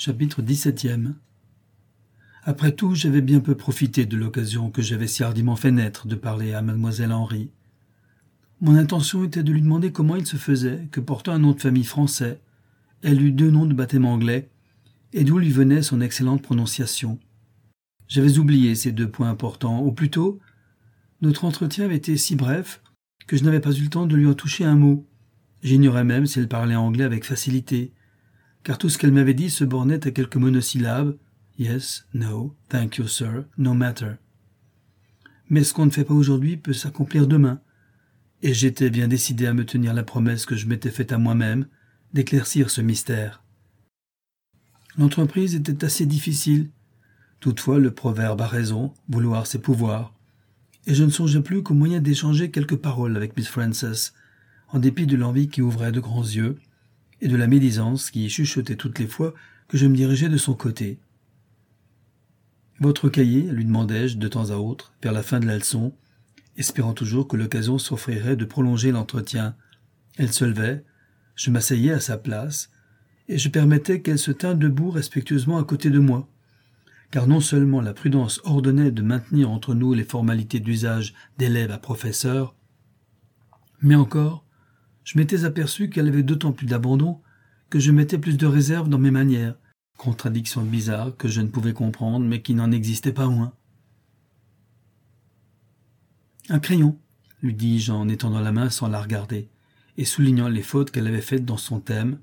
Chapitre 17. Après tout, j'avais bien peu profité de l'occasion que j'avais si hardiment fait naître de parler à mademoiselle Henry. Mon intention était de lui demander comment il se faisait que, portant un nom de famille français, elle eût 2 noms de baptême anglais, et d'où lui venait son excellente prononciation. J'avais oublié ces 2 points importants, ou plutôt, notre entretien avait été si bref que je n'avais pas eu le temps de lui en toucher un mot. J'ignorais même si elle parlait anglais avec facilité, car tout ce qu'elle m'avait dit se bornait à quelques monosyllabes « Yes, no, thank you, sir, no matter ». Mais ce qu'on ne fait pas aujourd'hui peut s'accomplir demain, et j'étais bien décidé à me tenir la promesse que je m'étais faite à moi-même d'éclaircir ce mystère. L'entreprise était assez difficile. Toutefois, le proverbe a raison, vouloir c'est pouvoir, et je ne songeais plus qu'au moyen d'échanger quelques paroles avec Miss Frances, en dépit de l'envie qui ouvrait de grands yeux, et de la médisance qui chuchotait toutes les fois que je me dirigeais de son côté. « Votre cahier » lui demandai-je de temps à autre, vers la fin de la leçon, espérant toujours que l'occasion s'offrirait de prolonger l'entretien. Elle se levait, je m'asseyais à sa place, et je permettais qu'elle se tînt debout respectueusement à côté de moi, car non seulement la prudence ordonnait de maintenir entre nous les formalités d'usage d'élève à professeur, mais encore, je m'étais aperçu qu'elle avait d'autant plus d'abandon que je mettais plus de réserve dans mes manières, contradiction bizarre que je ne pouvais comprendre mais qui n'en existait pas moins. « Un crayon » lui dis-je en étendant la main sans la regarder, et soulignant les fautes qu'elle avait faites dans son thème.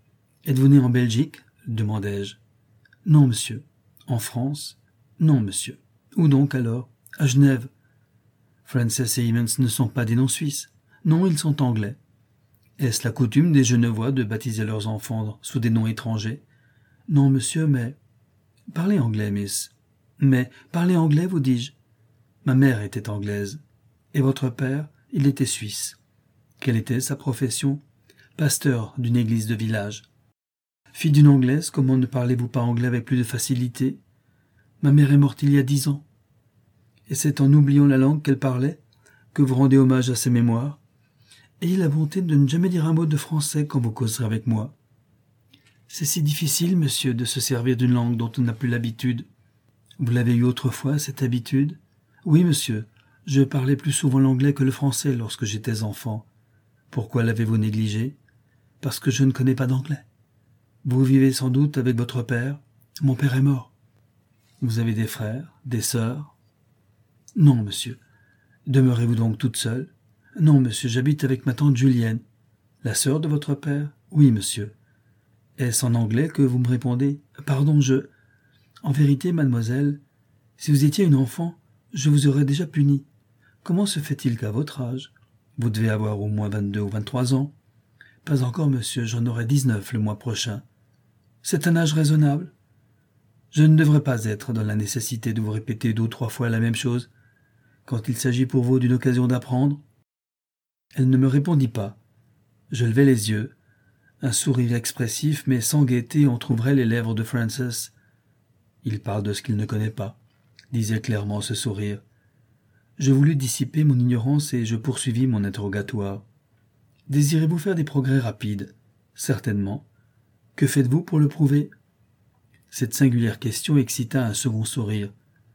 « Êtes-vous né en Belgique » demandai-je. « Non, monsieur. »« En France ?»« Non, monsieur. »« Où donc alors ?»« À Genève. »« Frances et Emmons ne sont pas des noms suisses. »« Non, ils sont anglais. » Est-ce la coutume des Genevois de baptiser leurs enfants sous des noms étrangers ? Non, monsieur, mais... Parlez anglais, miss. Mais parlez anglais, vous dis-je. Ma mère était anglaise. Et votre père, il était suisse. Quelle était sa profession ? Pasteur d'une église de village. Fille d'une anglaise, comment ne parlez-vous pas anglais avec plus de facilité ? Ma mère est morte il y a 10 ans. Et c'est en oubliant la langue qu'elle parlait que vous rendez hommage à ses mémoires. Ayez la bonté de ne jamais dire un mot de français quand vous causerez avec moi. C'est si difficile, monsieur, de se servir d'une langue dont on n'a plus l'habitude. Vous l'avez eu autrefois, cette habitude ? Oui, monsieur, je parlais plus souvent l'anglais que le français lorsque j'étais enfant. Pourquoi l'avez-vous négligé ? Parce que je ne connais pas d'anglais. Vous vivez sans doute avec votre père ? Mon père est mort. Vous avez des frères, des sœurs ? Non, monsieur. Demeurez-vous donc toute seule ? Non, monsieur, j'habite avec ma tante Julienne. La sœur de votre père ? Oui, monsieur. Est-ce en anglais que vous me répondez ? Pardon, En vérité, mademoiselle, si vous étiez une enfant, je vous aurais déjà puni. Comment se fait-il qu'à votre âge ? Vous devez avoir au moins 22 ou 23 ans. Pas encore, monsieur, j'en aurai 19 le mois prochain. C'est un âge raisonnable. Je ne devrais pas être dans la nécessité de vous répéter 2 ou 3 fois la même chose, quand il s'agit pour vous d'une occasion d'apprendre. Elle ne me répondit pas. Je levai les yeux. Un sourire expressif, mais sans gaieté, entrouvrait les lèvres de Frances. « Il parle de ce qu'il ne connaît pas », disait clairement ce sourire. Je voulus dissiper mon ignorance et je poursuivis mon interrogatoire. « Désirez-vous faire des progrès rapides ?»« Certainement. Que faites-vous pour le prouver ?» Cette singulière question excita un second sourire.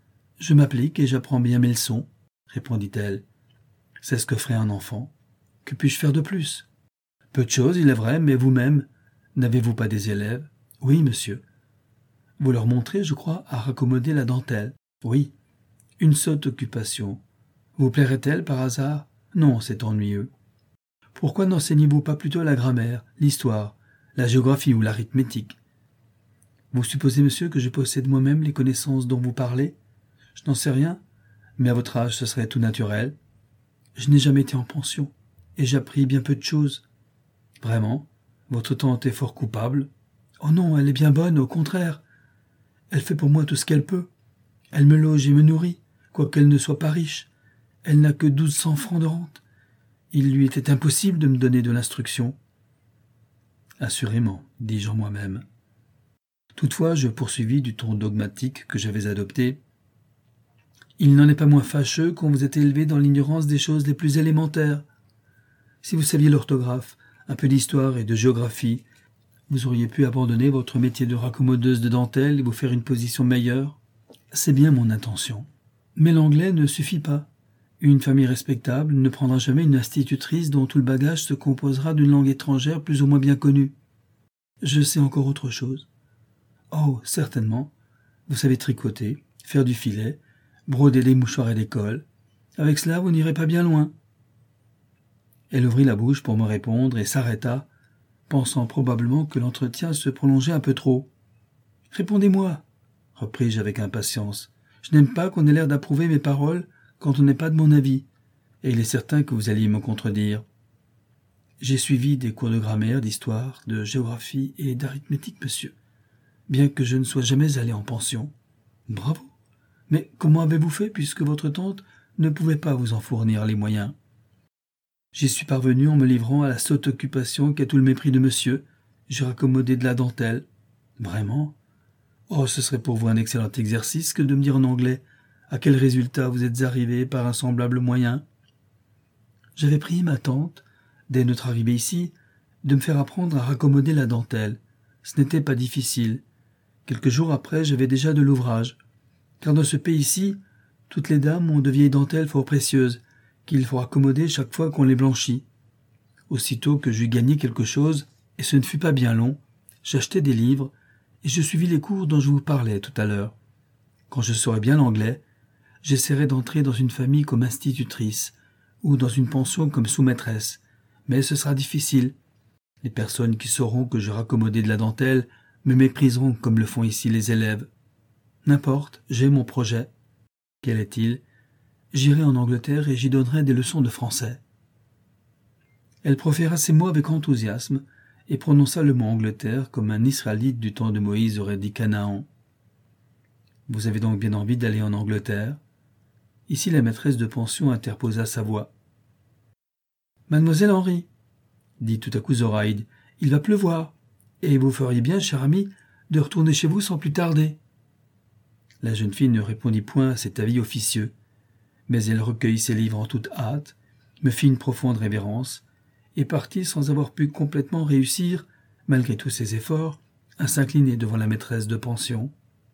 « Je m'applique et j'apprends bien mes leçons, » répondit-elle. « C'est ce que ferait un enfant. Que puis-je faire de plus ? Peu de choses, il est vrai, mais vous-même, n'avez-vous pas des élèves ? Oui, monsieur. Vous leur montrez, je crois, à raccommoder la dentelle. Oui. Une sotte occupation. Vous plairait-elle par hasard ? Non, c'est ennuyeux. Pourquoi n'enseignez-vous pas plutôt la grammaire, l'histoire, la géographie ou l'arithmétique ? Vous supposez, monsieur, que je possède moi-même les connaissances dont vous parlez ? Je n'en sais rien, mais à votre âge ce serait tout naturel. Je n'ai jamais été en pension, et j'appris bien peu de choses. Vraiment, votre tante est fort coupable. Oh non, elle est bien bonne, au contraire. Elle fait pour moi tout ce qu'elle peut. Elle me loge et me nourrit, quoiqu'elle ne soit pas riche. Elle n'a que 1200 francs de rente. Il lui était impossible de me donner de l'instruction. Assurément, dis-je en moi-même. Toutefois, je poursuivis du ton dogmatique que j'avais adopté. Il n'en est pas moins fâcheux qu'on vous ait élevé dans l'ignorance des choses les plus élémentaires. Si vous saviez l'orthographe, un peu d'histoire et de géographie, Vous auriez pu abandonner votre métier de raccommodeuse de dentelle et vous faire une position meilleure. C'est bien mon intention. Mais l'anglais ne suffit pas. Une famille respectable ne prendra jamais une institutrice dont tout le bagage se composera d'une langue étrangère plus ou moins bien connue. Je sais encore autre chose. Oh, certainement. Vous savez tricoter, faire du filet, broder des mouchoirs à l'école. Avec cela, vous n'irez pas bien loin. Elle ouvrit la bouche pour me répondre et s'arrêta, pensant probablement que l'entretien se prolongeait un peu trop. « Répondez-moi, » repris-je avec impatience. « Je n'aime pas qu'on ait l'air d'approuver mes paroles quand on n'est pas de mon avis, et il est certain que vous alliez me contredire. J'ai suivi des cours de grammaire, d'histoire, de géographie et d'arithmétique, monsieur, bien que je ne sois jamais allé en pension. Bravo. Mais comment avez-vous fait puisque votre tante ne pouvait pas vous en fournir les moyens? J'y suis parvenu en me livrant à la sotte occupation qu'est tout le mépris de monsieur. J'ai raccommodé de la dentelle. Vraiment? Oh, ce serait pour vous un excellent exercice que de me dire en anglais à quel résultat vous êtes arrivé par un semblable moyen. J'avais prié ma tante, dès notre arrivée ici, de me faire apprendre à raccommoder la dentelle. Ce n'était pas difficile. Quelques jours après, j'avais déjà de l'ouvrage. Car dans ce pays-ci, toutes les dames ont de vieilles dentelles fort précieuses, qu'il faut raccommoder chaque fois qu'on les blanchit. Aussitôt que j'eus gagné quelque chose, et ce ne fut pas bien long, j'achetai des livres, et je suivis les cours dont je vous parlais tout à l'heure. Quand je saurais bien l'anglais, j'essaierai d'entrer dans une famille comme institutrice, ou dans une pension comme sous-maîtresse, mais ce sera difficile. Les personnes qui sauront que je raccommodais de la dentelle me mépriseront comme le font ici les élèves. N'importe, j'ai mon projet. Quel est-il? J'irai en Angleterre et j'y donnerai des leçons de français. Elle proféra ces mots avec enthousiasme et prononça le mot Angleterre comme un Israélite du temps de Moïse aurait dit Canaan. Vous avez donc bien envie d'aller en Angleterre? Ici la maîtresse de pension interposa sa voix. Mademoiselle Henry, dit tout à coup Zoraïde, il va pleuvoir, et vous feriez bien, cher ami, de retourner chez vous sans plus tarder. La jeune fille ne répondit point à cet avis officieux, mais elle recueillit ses livres en toute hâte, me fit une profonde révérence, et partit sans avoir pu complètement réussir, malgré tous ses efforts, à s'incliner devant la maîtresse de pension.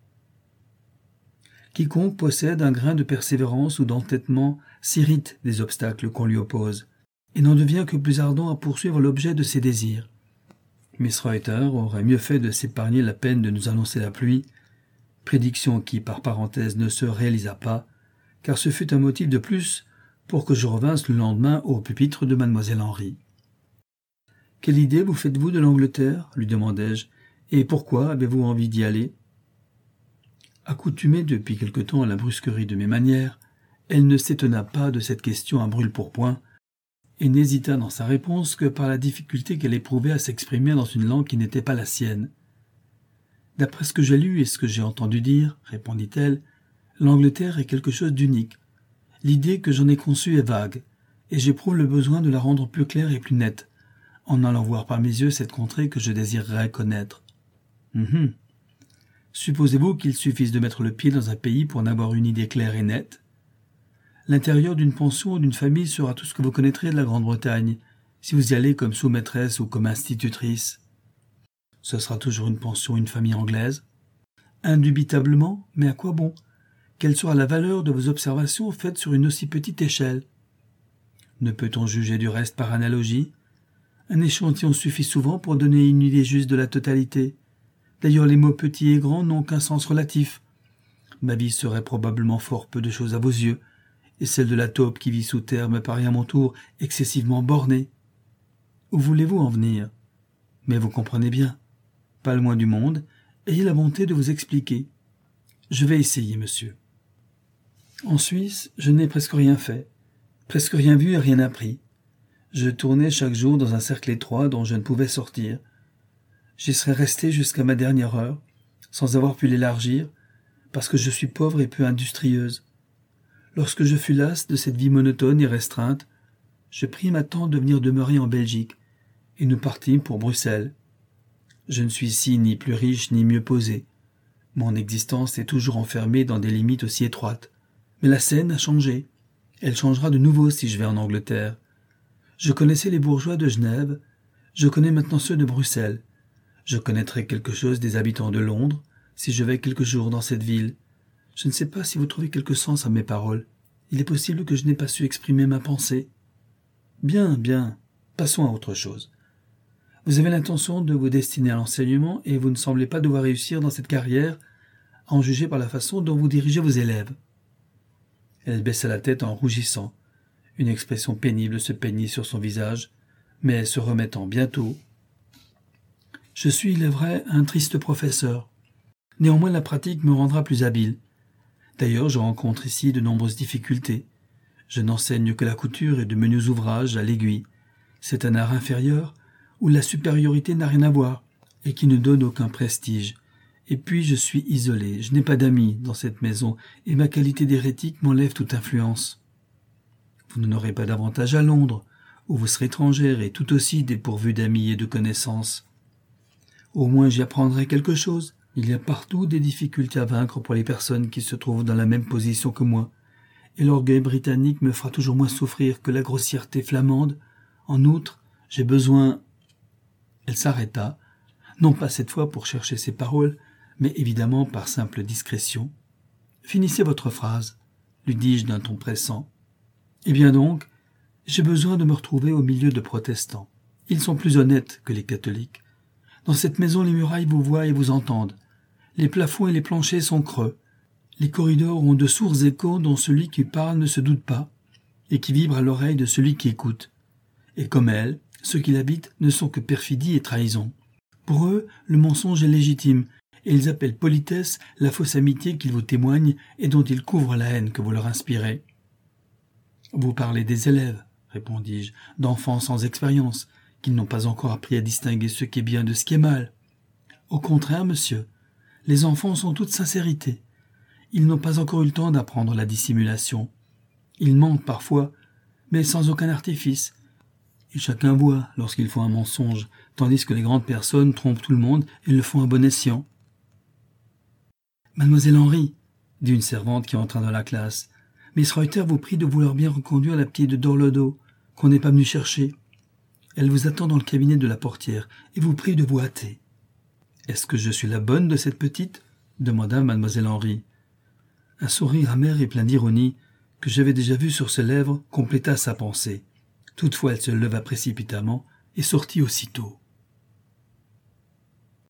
Quiconque possède un grain de persévérance ou d'entêtement s'irrite des obstacles qu'on lui oppose, et n'en devient que plus ardent à poursuivre l'objet de ses désirs. Miss Reuter aurait mieux fait de s'épargner la peine de nous annoncer la pluie, prédiction qui, par parenthèse, ne se réalisa pas, car ce fut un motif de plus pour que je revinsse le lendemain au pupitre de mademoiselle Henry. « Quelle idée vous faites-vous de l'Angleterre » lui demandai-je, « et pourquoi avez-vous envie d'y aller » Accoutumée depuis quelque temps à la brusquerie de mes manières, elle ne s'étonna pas de cette question à brûle-pourpoint, et n'hésita dans sa réponse que par la difficulté qu'elle éprouvait à s'exprimer dans une langue qui n'était pas la sienne. « D'après ce que j'ai lu et ce que j'ai entendu dire, répondit-elle, l'Angleterre est quelque chose d'unique. L'idée que j'en ai conçue est vague, et j'éprouve le besoin de la rendre plus claire et plus nette, en allant voir par mes yeux cette contrée que je désirerais connaître. Supposez-vous qu'il suffise de mettre le pied dans un pays pour en avoir une idée claire et nette? L'intérieur d'une pension ou d'une famille sera tout ce que vous connaîtrez de la Grande-Bretagne, si vous y allez comme sous-maîtresse ou comme institutrice. Ce sera toujours une pension ou une famille anglaise? Indubitablement, mais à quoi bon? Quelle sera la valeur de vos observations faites sur une aussi petite échelle? Ne peut-on juger du reste par analogie? Un échantillon suffit souvent pour donner une idée juste de la totalité. D'ailleurs, les mots petits et grands n'ont qu'un sens relatif. Ma vie serait probablement fort peu de choses à vos yeux, et celle de la taupe qui vit sous terre me paraît à mon tour excessivement bornée. Où voulez-vous en venir? Mais vous comprenez bien. Pas le moins du monde, ayez la bonté de vous expliquer. Je vais essayer, monsieur. En Suisse, je n'ai presque rien fait, presque rien vu et rien appris. Je tournais chaque jour dans un cercle étroit dont je ne pouvais sortir. J'y serais resté jusqu'à ma dernière heure, sans avoir pu l'élargir, parce que je suis pauvre et peu industrieuse. Lorsque je fus lasse de cette vie monotone et restreinte, je pris ma tante de venir demeurer en Belgique, et nous partîmes pour Bruxelles. Je ne suis ici ni plus riche ni mieux posé. Mon existence est toujours enfermée dans des limites aussi étroites. Mais la scène a changé. Elle changera de nouveau si je vais en Angleterre. Je connaissais les bourgeois de Genève, je connais maintenant ceux de Bruxelles. Je connaîtrai quelque chose des habitants de Londres, si je vais quelques jours dans cette ville. Je ne sais pas si vous trouvez quelque sens à mes paroles. Il est possible que je n'ai pas su exprimer ma pensée. Bien, bien. Passons à autre chose. Vous avez l'intention de vous destiner à l'enseignement et vous ne semblez pas devoir réussir dans cette carrière, à en juger par la façon dont vous dirigez vos élèves. Elle baissa la tête en rougissant. Une expression pénible se peignit sur son visage, mais se remettant bientôt. « Je suis, il est vrai, un triste professeur. Néanmoins, la pratique me rendra plus habile. D'ailleurs, je rencontre ici de nombreuses difficultés. Je n'enseigne que la couture et de menus ouvrages à l'aiguille. C'est un art inférieur, où la supériorité n'a rien à voir, et qui ne donne aucun prestige. Et puis je suis isolé, je n'ai pas d'amis dans cette maison, et ma qualité d'hérétique m'enlève toute influence. Vous n'en aurez pas davantage à Londres, où vous serez étrangère et tout aussi dépourvue d'amis et de connaissances. Au moins j'y apprendrai quelque chose. Il y a partout des difficultés à vaincre pour les personnes qui se trouvent dans la même position que moi, et l'orgueil britannique me fera toujours moins souffrir que la grossièreté flamande. En outre, j'ai besoin... » Elle s'arrêta, non pas cette fois pour chercher ses paroles, mais évidemment par simple discrétion. « Finissez votre phrase, » lui dis-je d'un ton pressant. « Eh bien donc, j'ai besoin de me retrouver au milieu de protestants. Ils sont plus honnêtes que les catholiques. Dans cette maison, les murailles vous voient et vous entendent. Les plafonds et les planchers sont creux. Les corridors ont de sourds échos dont celui qui parle ne se doute pas, et qui vibrent à l'oreille de celui qui écoute. Et comme elle, ceux qui l'habitent ne sont que perfidie et trahison. Pour eux, le mensonge est légitime, et ils appellent politesse la fausse amitié qu'ils vous témoignent et dont ils couvrent la haine que vous leur inspirez. « Vous parlez des élèves, » répondis-je, « d'enfants sans expérience, qui n'ont pas encore appris à distinguer ce qui est bien de ce qui est mal. Au contraire, monsieur, les enfants sont toute sincérité. Ils n'ont pas encore eu le temps d'apprendre la dissimulation. Ils mentent parfois, mais sans aucun artifice. Et chacun voit lorsqu'ils font un mensonge, tandis que les grandes personnes trompent tout le monde et le font à bon escient. « Mademoiselle Henry, » dit une servante qui entra dans la classe, « Miss Reuter vous prie de vouloir bien reconduire la petite de Dorlodo, qu'on n'est pas venu chercher. Elle vous attend dans le cabinet de la portière et vous prie de vous hâter. » « Est-ce que je suis la bonne de cette petite ?» demanda mademoiselle Henry. Un sourire amer et plein d'ironie, que j'avais déjà vu sur ses lèvres, compléta sa pensée. Toutefois elle se leva précipitamment et sortit aussitôt.